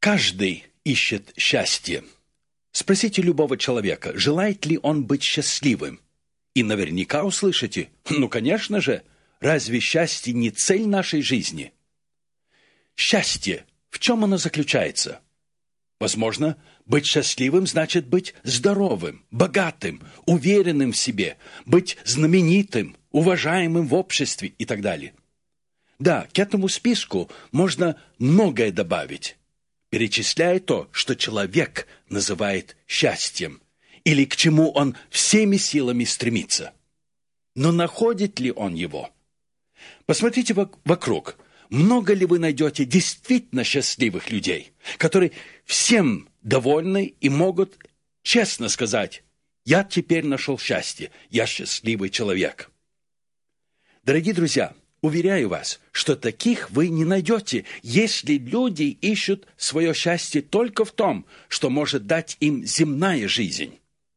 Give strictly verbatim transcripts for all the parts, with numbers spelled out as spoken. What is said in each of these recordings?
Каждый ищет счастье. Спросите любого человека, желает ли он быть счастливым. И наверняка услышите: ну, конечно же, разве счастье не цель нашей жизни? Счастье, в чем оно заключается? Возможно, быть счастливым значит быть здоровым, богатым, уверенным в себе, быть знаменитым, уважаемым в обществе и так далее. Да, к этому списку можно многое добавить, перечисляя то, что человек называет счастьем, или к чему он всеми силами стремится. Но находит ли он его? Посмотрите вокруг. Много ли вы найдете действительно счастливых людей, которые всем довольны и могут честно сказать: «Я теперь нашел счастье, я счастливый человек». Дорогие друзья, уверяю вас, что таких вы не найдете, если люди ищут свое счастье только в том, что может дать им земная жизнь.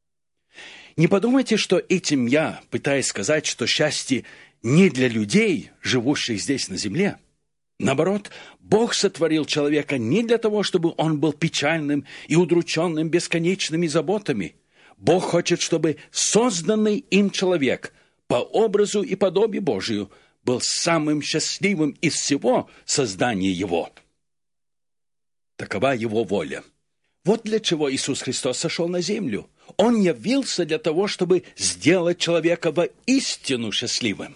Не подумайте, что этим я пытаюсь сказать, что счастье не для людей, живущих здесь на земле. Наоборот, Бог сотворил человека не для того, чтобы он был печальным и удрученным бесконечными заботами. Бог хочет, чтобы созданный им человек по образу и подобию Божию был самым счастливым из всего создания его. Такова его воля. Вот для чего Иисус Христос сошел на землю. Он явился для того, чтобы сделать человека воистину счастливым.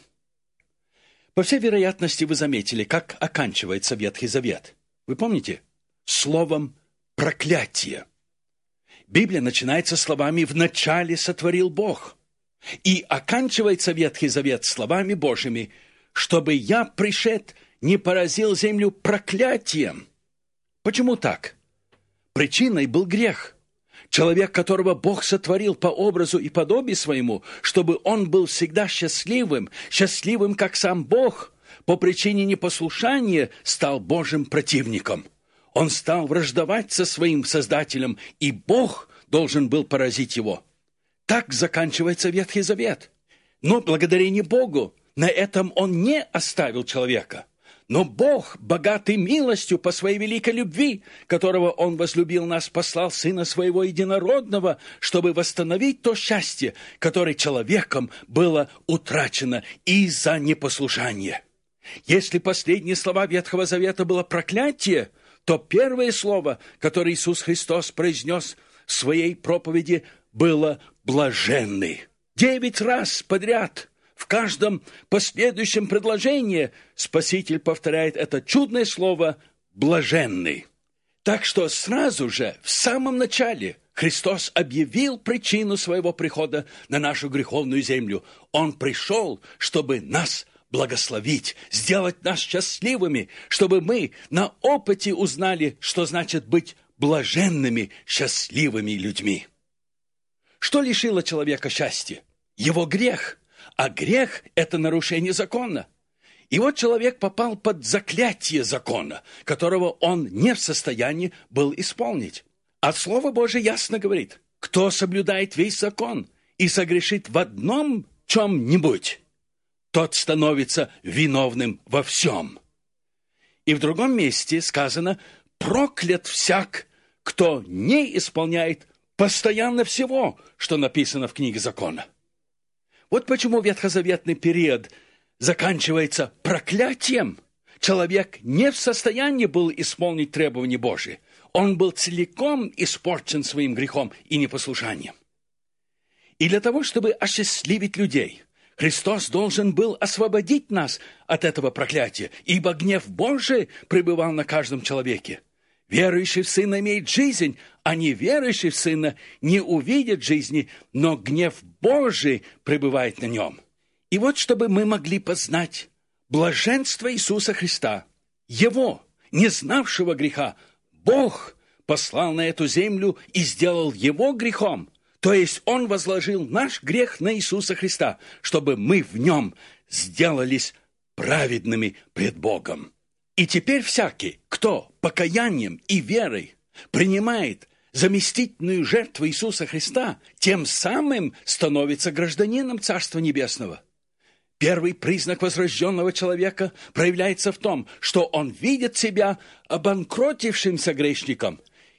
По всей вероятности, вы заметили, как оканчивается Ветхий Завет. Вы помните? Словом «проклятие». Библия начинается словами «вначале сотворил Бог». И оканчивается Ветхий Завет словами Божьими: «чтобы я, пришед, не поразил землю проклятием». Почему так? Причиной был грех. Человек, которого Бог сотворил по образу и подобию своему, чтобы он был всегда счастливым, счастливым, как сам Бог, по причине непослушания стал Божьим противником. Он стал враждовать со своим Создателем, и Бог должен был поразить его. Так заканчивается Ветхий Завет. Но благодарение Богу на этом он не оставил человека. Но Бог, богатый милостью по своей великой любви, которого Он возлюбил нас, послал Сына Своего Единородного, чтобы восстановить то счастье, которое человеком было утрачено из-за непослушания. Если последние слова Ветхого Завета было проклятие, то первое слово, которое Иисус Христос произнес в своей проповеди, было «блаженный». Девять раз подряд – в каждом последующем предложении Спаситель повторяет это чудное слово «блаженный». Так что сразу же, в самом начале, Христос объявил причину своего прихода на нашу греховную землю. Он пришел, чтобы нас благословить, сделать нас счастливыми, чтобы мы на опыте узнали, что значит быть блаженными, счастливыми людьми. Что лишило человека счастья? Его грех. А грех – это нарушение закона. И вот человек попал под заклятие закона, которого он не в состоянии был исполнить. А Слово Божие ясно говорит: кто соблюдает весь закон и согрешит в одном чем-нибудь, тот становится виновным во всем. И в другом месте сказано: проклят всяк, кто не исполняет постоянно всего, что написано в книге закона. Вот почему ветхозаветный период заканчивается проклятием. Человек не в состоянии был исполнить требования Божьи. Он был целиком испорчен своим грехом и непослушанием. И для того, чтобы осчастливить людей, Христос должен был освободить нас от этого проклятия, ибо гнев Божий пребывал на каждом человеке. Верующий в Сына имеет жизнь, а неверующий в Сына не увидит жизни, но гнев Божий пребывает на нем. И вот, чтобы мы могли познать блаженство Иисуса Христа, Его, не знавшего греха, Бог послал на эту землю и сделал Его грехом. То есть Он возложил наш грех на Иисуса Христа, чтобы мы в Нем сделались праведными пред Богом. И теперь всякий, кто покаянием и верой принимает заместительную жертву Иисуса Христа, тем самым становится гражданином Царства Небесного. Первый признак возрожденного человека проявляется в том, что он видит себя обанкротившимся грешником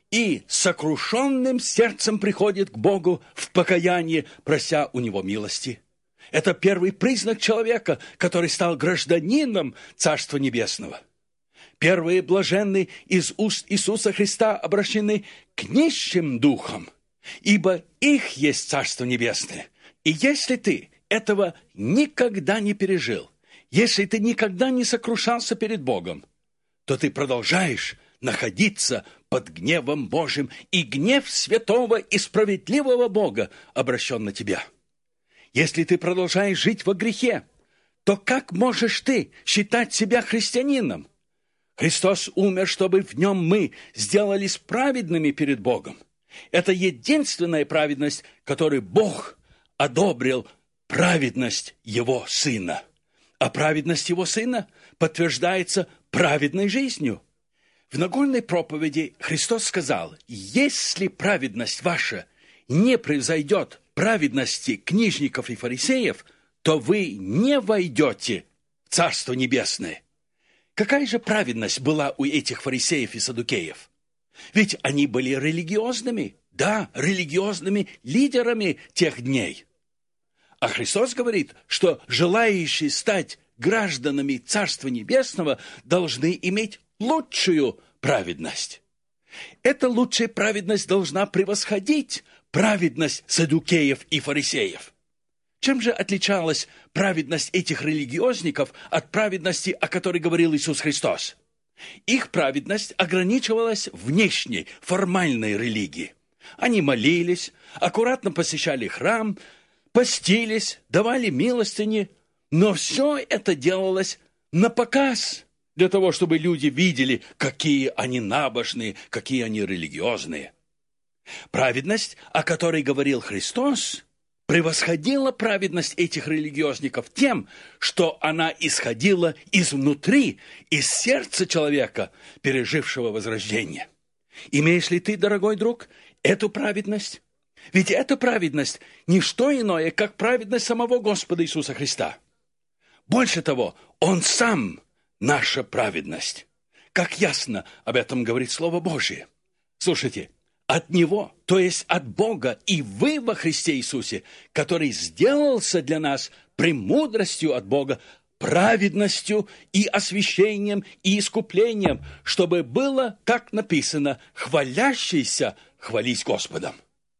и сокрушенным сердцем приходит к Богу в покаянии, прося у Него милости. Это первый признак человека, который стал гражданином Царства Небесного. Первые блаженные из уст Иисуса Христа обращены к нищим духом, ибо их есть Царство Небесное. И если ты этого никогда не пережил, если ты никогда не сокрушался перед Богом, то ты продолжаешь находиться под гневом Божьим, и гнев святого и справедливого Бога обращен на тебя. Если ты продолжаешь жить во грехе, то как можешь ты считать себя христианином? Христос умер, чтобы в нем мы сделались праведными перед Богом. Это единственная праведность, которую Бог одобрил, праведность Его Сына. А праведность Его Сына подтверждается праведной жизнью. В Нагорной проповеди Христос сказал: «Если праведность ваша не превзойдет праведности книжников и фарисеев, то вы не войдете в Царство Небесное». Какая же праведность была у этих фарисеев и саддукеев? Ведь они были религиозными, да, религиозными лидерами тех дней. А Христос говорит, что желающие стать гражданами Царства Небесного должны иметь лучшую праведность. Эта лучшая праведность должна превосходить праведность саддукеев и фарисеев. Чем же отличалась праведность этих религиозников от праведности, о которой говорил Иисус Христос? Их праведность ограничивалась внешней, формальной религией. Они молились, аккуратно посещали храм, постились, давали милостыни, но все это делалось на показ, для того, чтобы люди видели, какие они набожные, какие они религиозные. Праведность, о которой говорил Христос, превосходила праведность этих религиозников тем, что она исходила изнутри, из сердца человека, пережившего возрождение. Имеешь ли ты, дорогой друг, эту праведность? Ведь эта праведность – не что иное, как праведность самого Господа Иисуса Христа. Больше того, Он сам – наша праведность. Как ясно об этом говорит Слово Божие. Слушайте, от Него, то есть от Бога, и вы во Христе Иисусе, который сделался для нас премудростью от Бога, праведностью и освящением и искуплением, чтобы было, как написано, хвалящийся хвались Господом.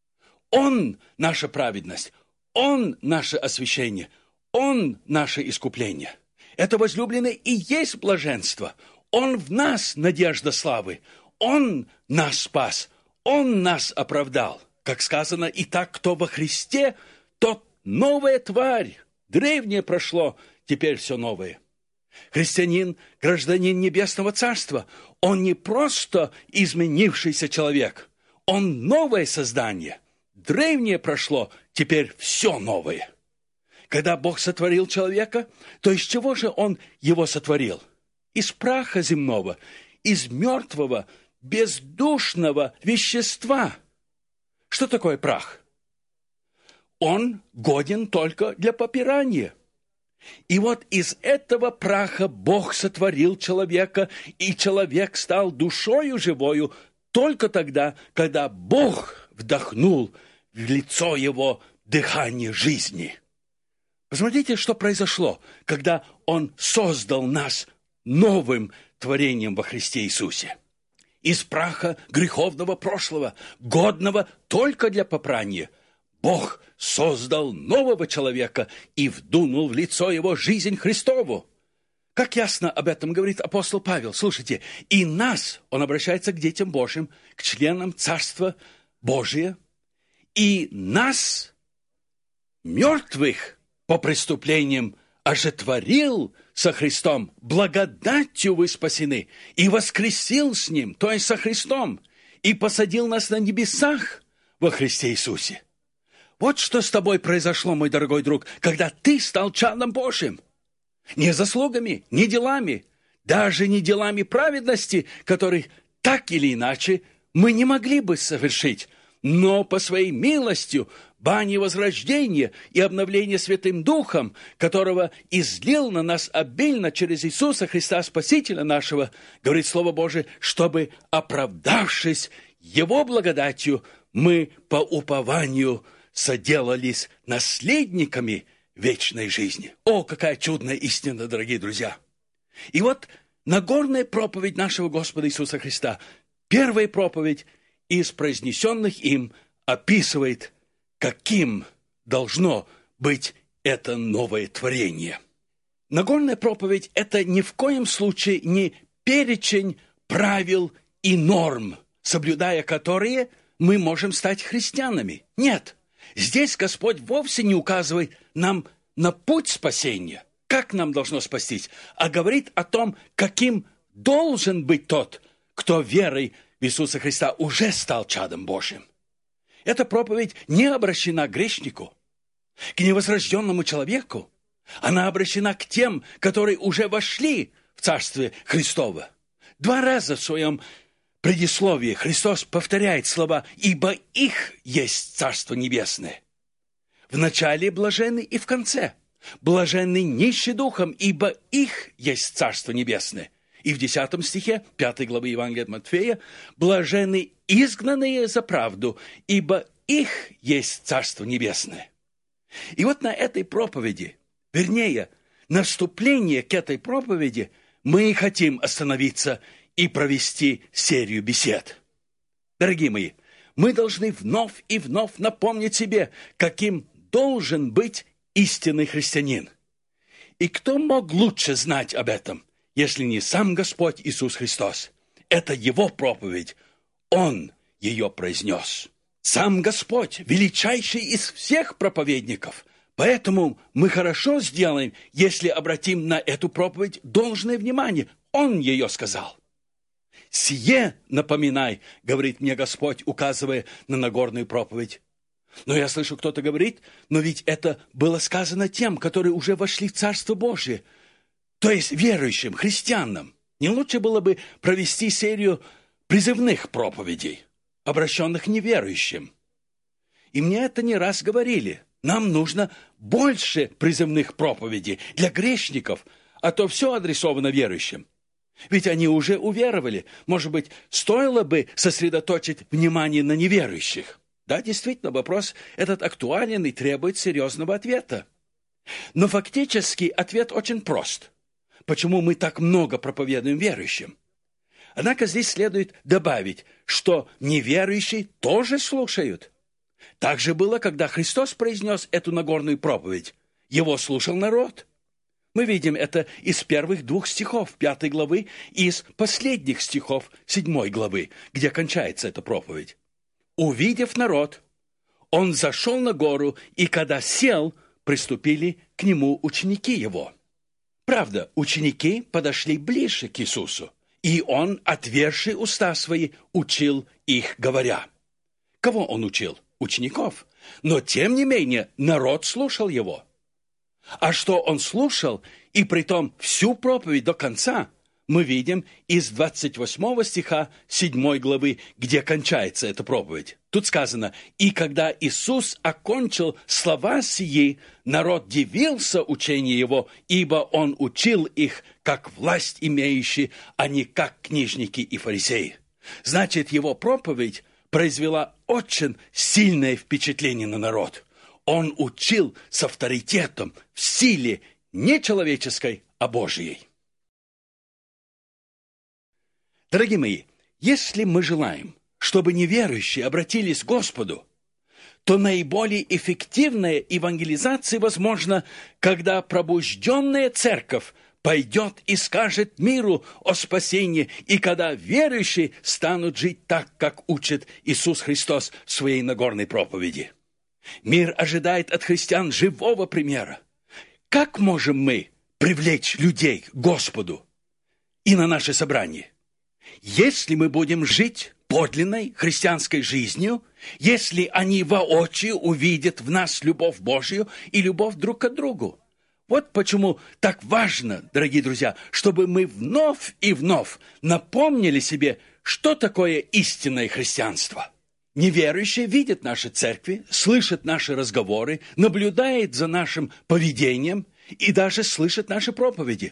Он – наша праведность, Он – наше освящение, Он – наше искупление. Это возлюбленное и есть блаженство. Он в нас надежда славы, Он нас спас, Он нас оправдал. Как сказано, «Итак, кто во Христе, тот новая тварь, древнее прошло, теперь все новое». Христианин, гражданин Небесного Царства, он не просто изменившийся человек, он новое создание. Древнее прошло, теперь все новое. Когда Бог сотворил человека, то из чего же Он его сотворил? Из праха земного, из мертвого, бездушного вещества. Что такое прах? Он годен только для попирания. И вот из этого праха Бог сотворил человека, и человек стал душою живою только тогда, когда Бог вдохнул в лицо его дыхание жизни. Посмотрите, что произошло, когда Он создал нас новым творением во Христе Иисусе. Из праха греховного прошлого, годного только для попрания, Бог создал нового человека и вдунул в лицо его жизнь Христову. Как ясно об этом говорит апостол Павел. Слушайте, и нас, он обращается к детям Божьим, к членам Царства Божия, и нас, мертвых по преступлениям, ожетворил со Христом, благодатью вы спасены, и воскресил с Ним, то есть со Христом, и посадил нас на небесах во Христе Иисусе. Вот что с тобой произошло, мой дорогой друг, когда ты стал чадом Божьим. Не заслугами, не делами, даже не делами праведности, которые так или иначе мы не могли бы совершить, но по своей милостью, бани возрождения и обновления Святым Духом, которого излил на нас обильно через Иисуса Христа, Спасителя нашего, говорит Слово Божие, чтобы, оправдавшись Его благодатью, мы по упованию соделались наследниками вечной жизни. О, какая чудная истина, дорогие друзья! И вот Нагорная проповедь нашего Господа Иисуса Христа, первая проповедь из произнесенных им, описывает, каким должно быть это новое творение. Нагорная проповедь – это ни в коем случае не перечень правил и норм, соблюдая которые мы можем стать христианами. Нет, здесь Господь вовсе не указывает нам на путь спасения, как нам должно спастись, а говорит о том, каким должен быть тот, кто верой в Иисуса Христа уже стал чадом Божьим. Эта проповедь не обращена к грешнику, к невозрожденному человеку. Она обращена к тем, которые уже вошли в Царствие Христово. Два раза в своем предисловии Христос повторяет слова «Ибо их есть Царство Небесное». В начале блаженны и в конце. Блаженны нищие духом, ибо их есть Царство Небесное. И в десятом стихе пятой главы Евангелия от Матфея «Блаженны изгнанные за правду, ибо их есть Царство Небесное». И вот на этой проповеди, вернее, на вступление к этой проповеди мы и хотим остановиться и провести серию бесед. Дорогие мои, мы должны вновь и вновь напомнить себе, каким должен быть истинный христианин. И кто мог лучше знать об этом, если не сам Господь Иисус Христос? Это Его проповедь. Он ее произнес. Сам Господь, величайший из всех проповедников. Поэтому мы хорошо сделаем, если обратим на эту проповедь должное внимание. Он ее сказал. «Сие напоминай», — говорит мне Господь, указывая на Нагорную проповедь. Но я слышу, кто-то говорит, но ведь это было сказано тем, которые уже вошли в Царство Божие, то есть верующим, христианам. Не лучше было бы провести серию призывных проповедей, обращенных к неверующим? И мне это не раз говорили. Нам нужно больше призывных проповедей для грешников, а то все адресовано верующим. Ведь они уже уверовали. Может быть, стоило бы сосредоточить внимание на неверующих? Да, действительно, вопрос этот актуален и требует серьезного ответа. Но фактически ответ очень прост. Почему мы так много проповедуем верующим? Однако здесь следует добавить, что неверующие тоже слушают. Так же было, когда Христос произнес эту Нагорную проповедь. Его слушал народ. Мы видим это из первых двух стихов пятой главы и из последних стихов седьмой главы, где кончается эта проповедь. «Увидев народ, он зашел на гору, и когда сел, приступили к нему ученики его». Правда, ученики подошли ближе к Иисусу, и он, отверши уста свои, учил их, говоря. Кого он учил? Учеников. Но, тем не менее, народ слушал его. А что он слушал, и притом всю проповедь до конца, мы видим из двадцать восьмого стиха седьмой главы, где кончается эта проповедь. Тут сказано: «И когда Иисус окончил слова сии, народ дивился учению его, ибо он учил их, как власть имеющий, а не как книжники и фарисеи». Значит, его проповедь произвела очень сильное впечатление на народ. Он учил с авторитетом, в силе не человеческой, а Божьей. Дорогие мои, если мы желаем, чтобы неверующие обратились к Господу, то наиболее эффективная евангелизация возможна, когда пробужденная церковь пойдет и скажет миру о спасении, и когда верующие станут жить так, как учит Иисус Христос в своей Нагорной проповеди. Мир ожидает от христиан живого примера. Как можем мы привлечь людей к Господу и на наше собрание? Если мы будем жить подлинной христианской жизнью, если они воочию увидят в нас любовь Божию и любовь друг к другу. Вот почему так важно, дорогие друзья, чтобы мы вновь и вновь напомнили себе, что такое истинное христианство. Неверующий видит наши церкви, слышит наши разговоры, наблюдает за нашим поведением и даже слышит наши проповеди.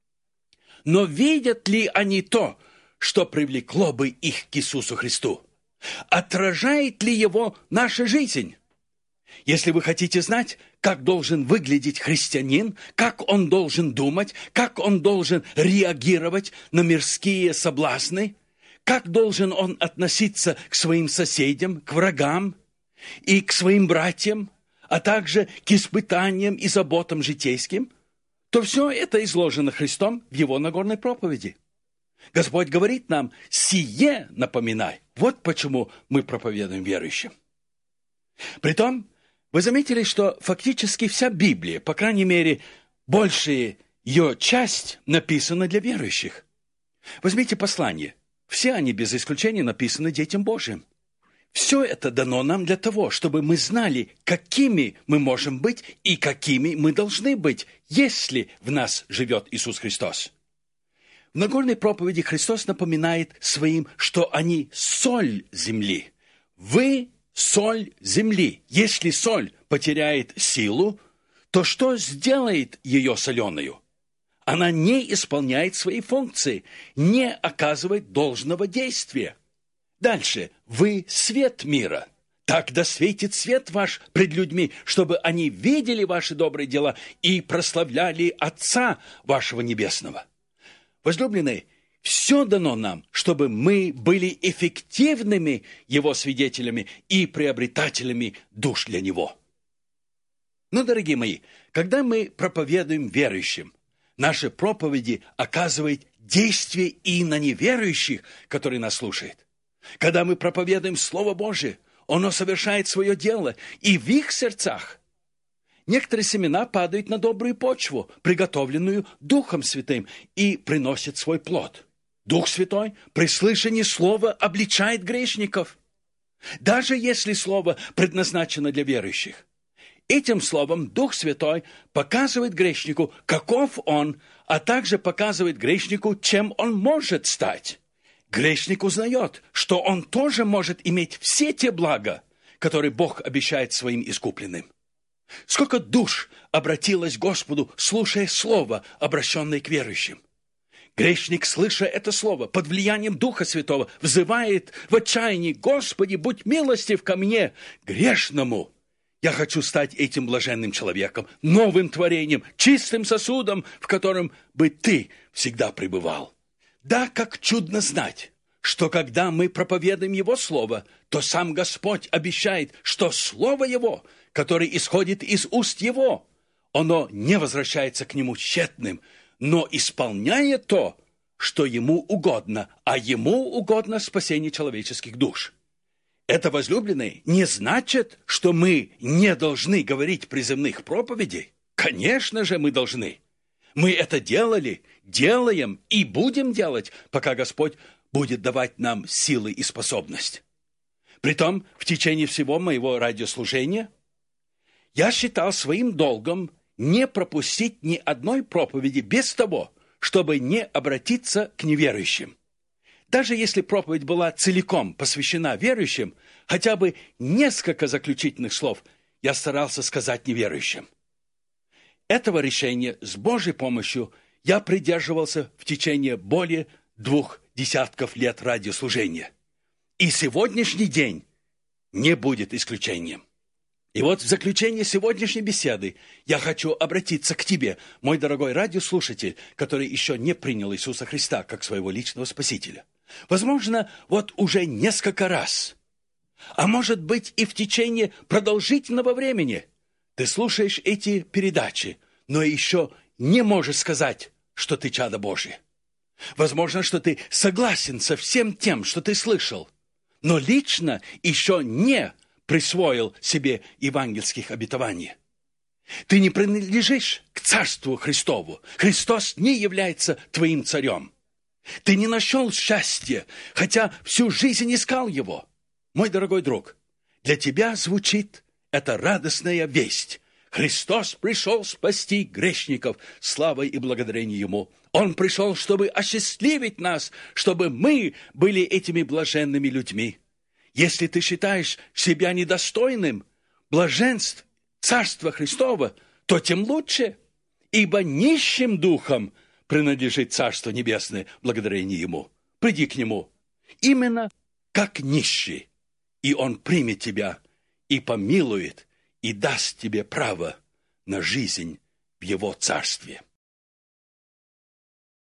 Но видят ли они то, что привлекло бы их к Иисусу Христу? Отражает ли его наша жизнь? Если вы хотите знать, как должен выглядеть христианин, как он должен думать, как он должен реагировать на мирские соблазны, как должен он относиться к своим соседям, к врагам и к своим братьям, а также к испытаниям и заботам житейским, то все это изложено Христом в Его Нагорной проповеди. Господь говорит нам: «Сие напоминай». Вот почему мы проповедуем верующим. Притом, вы заметили, что фактически вся Библия, по крайней мере, большая ее часть, написана для верующих. Возьмите послание. Все они, без исключения, написаны детям Божьим. Все это дано нам для того, чтобы мы знали, какими мы можем быть и какими мы должны быть, если в нас живет Иисус Христос. В Нагорной проповеди Христос напоминает своим, что они соль земли. Вы соль земли. Если соль потеряет силу, то что сделает ее соленою? Она не исполняет свои функции, не оказывает должного действия. Дальше. Вы свет мира. Так да светит свет ваш пред людьми, чтобы они видели ваши добрые дела и прославляли Отца вашего Небесного. Возлюбленные, все дано нам, чтобы мы были эффективными Его свидетелями и приобретателями душ для Него. Но, дорогие мои, когда мы проповедуем верующим, наши проповеди оказывают действие и на неверующих, которые нас слушают. Когда мы проповедуем Слово Божие, оно совершает свое дело и в их сердцах. Некоторые семена падают на добрую почву, приготовленную Духом Святым, и приносят свой плод. Дух Святой при слышании Слова обличает грешников, даже если Слово предназначено для верующих. Этим словом Дух Святой показывает грешнику, каков он, а также показывает грешнику, чем он может стать. Грешник узнает, что он тоже может иметь все те блага, которые Бог обещает своим искупленным. Сколько душ обратилось к Господу, слушая слово, обращенное к верующим. Грешник, слыша это слово, под влиянием Духа Святого, взывает в отчаянии: «Господи, будь милостив ко мне, грешному! Я хочу стать этим блаженным человеком, новым творением, чистым сосудом, в котором бы Ты всегда пребывал». Да, как чудно знать, что когда мы проповедуем Его Слово, то сам Господь обещает, что Слово Его, которое исходит из уст Его, оно не возвращается к Нему тщетным, но исполняет то, что Ему угодно, а Ему угодно спасение человеческих душ. Это, возлюбленные, не значит, что мы не должны говорить приземных проповедей. Конечно же, мы должны. Мы это делали, делаем и будем делать, пока Господь будет давать нам силы и способность. Притом, в течение всего моего радиослужения я считал своим долгом не пропустить ни одной проповеди без того, чтобы не обратиться к неверующим. Даже если проповедь была целиком посвящена верующим, хотя бы несколько заключительных слов я старался сказать неверующим. Этого решения с Божьей помощью я придерживался в течение более двух десятков лет радиослужения. И сегодняшний день не будет исключением. И вот в заключение сегодняшней беседы я хочу обратиться к тебе, мой дорогой радиослушатель, который еще не принял Иисуса Христа как своего личного Спасителя. Возможно, вот уже несколько раз, а может быть и в течение продолжительного времени ты слушаешь эти передачи, но еще не можешь сказать, что ты чадо Божие. Возможно, что ты согласен со всем тем, что ты слышал, но лично еще не присвоил себе евангельских обетований. Ты не принадлежишь к Царству Христову. Христос не является твоим царем. Ты не нашел счастья, хотя всю жизнь искал его. Мой дорогой друг, для тебя звучит эта радостная весть. Христос пришел спасти грешников, славой и благодарение Ему. Он пришел, чтобы осчастливить нас, чтобы мы были этими блаженными людьми. Если ты считаешь себя недостойным блаженств Царства Христова, то тем лучше, ибо нищим духом принадлежит Царство Небесное, благодарение Ему. Приди к Нему именно как нищий, и Он примет тебя и помилует, и даст тебе право на жизнь в Его Царстве.